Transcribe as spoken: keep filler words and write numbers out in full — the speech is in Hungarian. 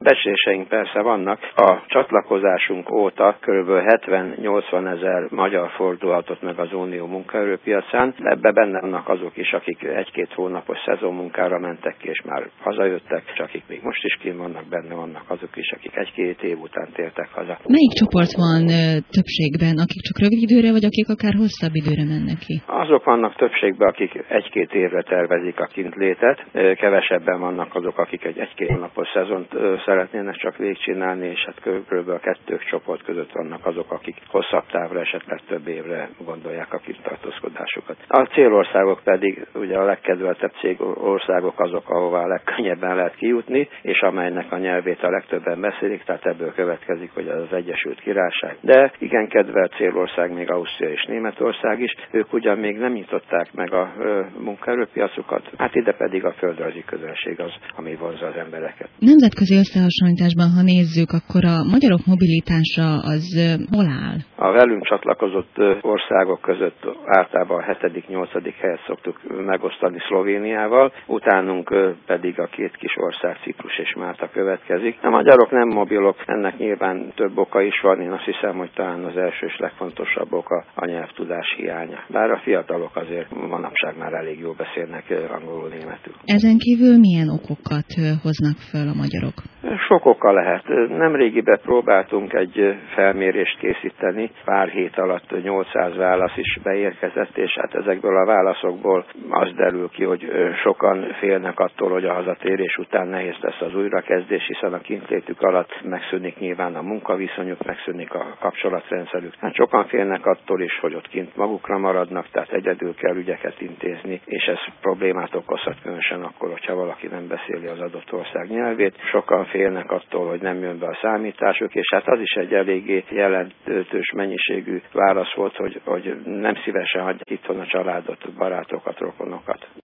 Becsléseink persze vannak. A csatlakozásunk óta kb. hetven-nyolcvan ezer magyar fordulhatott meg az Unió munkaerőpiacán. Ebbe benne vannak azok is, akik egy-két hónapos szezonmunkára mentek ki, és már hazajöttek, és akik még most is kint vannak, benne vannak azok is, akik egy-két év után tértek haza. Melyik csoport van többségben, akik csak rövid időre, vagy akik akár hosszabb időre mennek ki? Azok vannak többségben, akik egy-két évre tervezik a kintlétet. Kevesebben vannak azok, akik egy egy-két hónapos szezont szeretnének csak végigcsinálni, és hát kb. A kettő csoport között vannak azok, akik hosszabb távra, esetleg több évre gondolják a kintartózkodásukat. A célországok pedig ugye a legkedveltebb cégországok azok, ahová a legkönnyebben lehet kijutni, és amelynek a nyelvét a legtöbben beszélik, tehát ebből következik, hogy az Egyesült Királyság. De igen kedvelt célország még Ausztria és Németország is, ők ugyan még nem nyitották meg a munkaerőpiacukat, hát ide pedig a földrajzi közönség az, ami vonzza az embereket. Nemzetközi összehasonlításban, ha nézzük, akkor a magyarok mobilitása az hol áll? A velünk csatlakozott országok között általában a hetedik-nyolcadik helyet szoktuk megosztani Szlovéniával, utánunk pedig a két kis ország, Ciprus és Málta következik. A magyarok nem mobilok, ennek nyilván több oka is van, én azt hiszem, hogy talán az első és legfontosabb oka a nyelvtudás hiánya. Bár a fiatalok azért manapság már elég jól beszélnek angolul, németül. Ezen kívül milyen okokat hoznak föl a magyarok? Sok oka lehet. Nemrégiben próbáltunk egy felmérést készíteni, pár hét alatt nyolcszáz válasz is beérkezett, és hát ezekből a válaszokból az derül ki, hogy sokan félnek attól, hogy a hazatérés után nehéz lesz az újrakezdés, hiszen a kintlétük alatt megszűnik nyilván a munkaviszonyuk, megszűnik a kapcsolatrendszerük. Hát sokan félnek attól is, hogy ott kint magukra maradnak, tehát egyedül kell ügyeket intézni, és ez problémát okozhat különösen akkor, hogyha valaki nem beszéli az adott ország nyelvét. Sokan félnek attól, hogy nem jön be a számításuk, és hát az is egy eléggé jelentős mennyiségű válasz volt, hogy, hogy nem szívesen hagyják itthon a családot, barátokat, rokonokat.